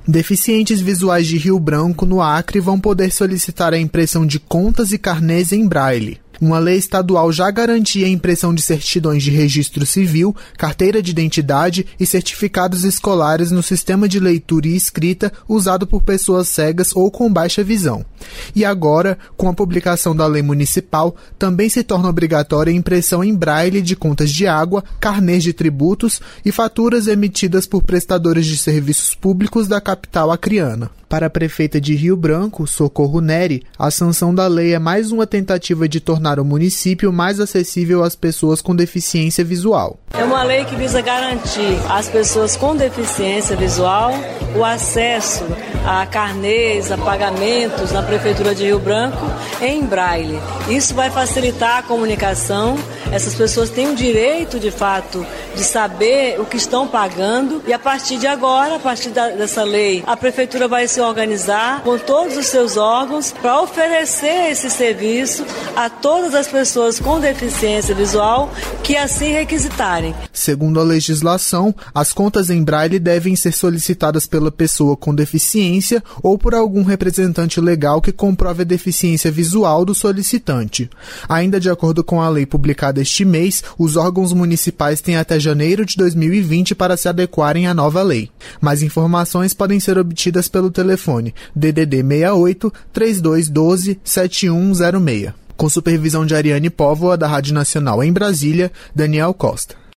Deficientes visuais de Rio Branco, no Acre, vão poder solicitar a impressão de contas e carnês em braille. Uma lei estadual já garantia a impressão de certidões de registro civil, carteira de identidade e certificados escolares no sistema de leitura e escrita usado por pessoas cegas ou com baixa visão. E agora, com a publicação da lei municipal, também se torna obrigatória a impressão em braille de contas de água, carnês de tributos e faturas emitidas por prestadores de serviços públicos da capital acreana. Para a prefeita de Rio Branco, Socorro Neri, a sanção da lei é mais uma tentativa de tornar o município mais acessível às pessoas com deficiência visual. É uma lei que visa garantir às pessoas com deficiência visual o acesso a carnês, a pagamentos na Prefeitura de Rio Branco em braille. Isso vai facilitar a comunicação. Essas pessoas têm o direito, de fato, de saber o que estão pagando e a partir de agora, a partir dessa lei, a Prefeitura vai se organizar com todos os seus órgãos para oferecer esse serviço a todas as pessoas com deficiência visual que assim requisitarem. Segundo a legislação, as contas em braille devem ser solicitadas pela pessoa com deficiência ou por algum representante legal que comprove a deficiência visual do solicitante. Ainda de acordo com a lei publicada este mês, os órgãos municipais têm até janeiro de 2020 para se adequarem à nova lei. Mais informações podem ser obtidas pelo telefone DDD 68 3212 7106. Com supervisão de Ariane Póvoa, da Rádio Nacional em Brasília, Daniel Costa.